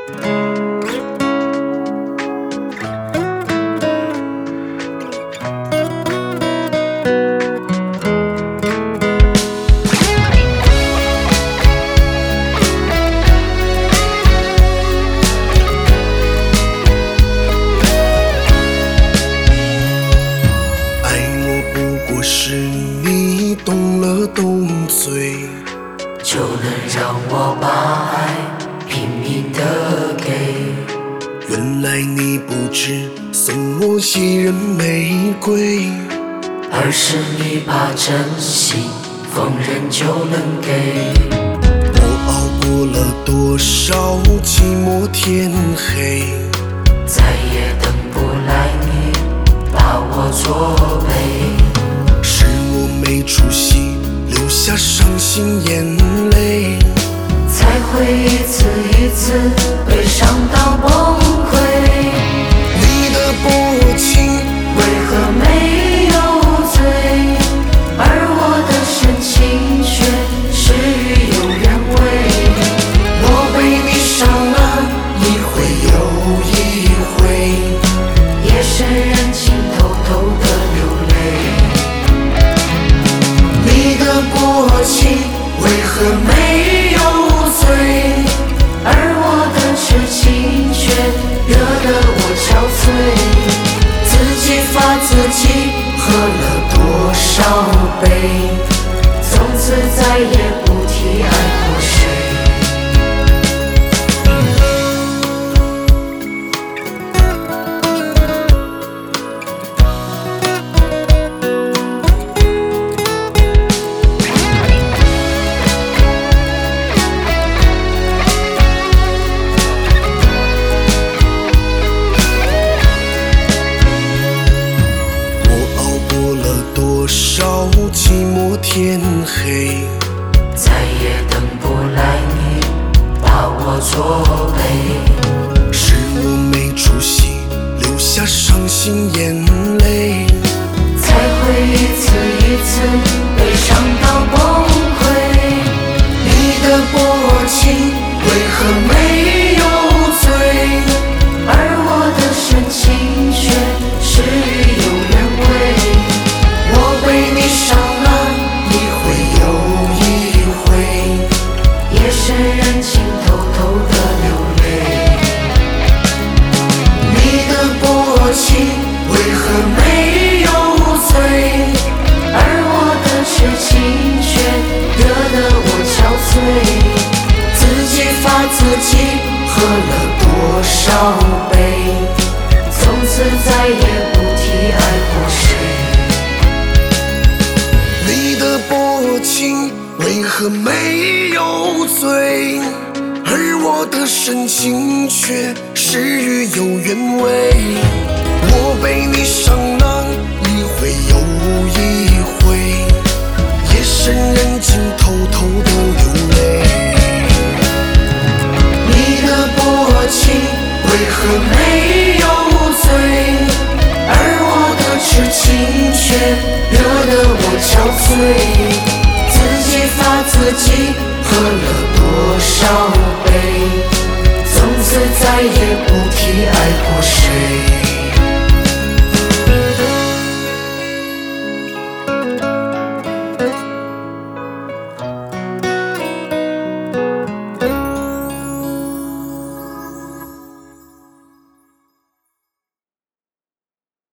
是你动了动嘴， 就能让我把爱拼命地给。 原来你不只送我1人玫瑰， 而是你把真心逢人就能给。 我熬过了多少寂寞天黑， 再也等不来你把我作陪。 是我没出息，留下伤心眼泪， 才会一次一次被伤到崩溃。 你的薄情为何没有罪，而我的深情却事与有原味。我被你伤了一回又一回，夜深人静偷偷的流泪。你的薄情为何没有罪，而我的痴情却惹得我憔悴。自己罚自己喝了多少杯，从此再也不提爱过谁。 多少寂寞天黑， 再也等不来你把我作陪。 是我没出息，留下伤心眼泪， 才会一次一次被伤到崩溃。你的薄情为何没有罪，而我的深情却事与有原味。我被你伤了一回又一回，夜深人静偷偷的流泪。你的薄情为何没有罪，而我的痴情却惹得我憔悴。自己罚自己喝了多少杯，从此再也不提爱过谁。 你的薄情为何没有罪，而我的深情却事与有原味。我被你伤了一回又一回，夜深人静偷偷的流泪。 你的薄情为何没有罪，而我的痴情却惹得我憔悴。自己罚自己喝了多少杯，从此再也不提爱过谁。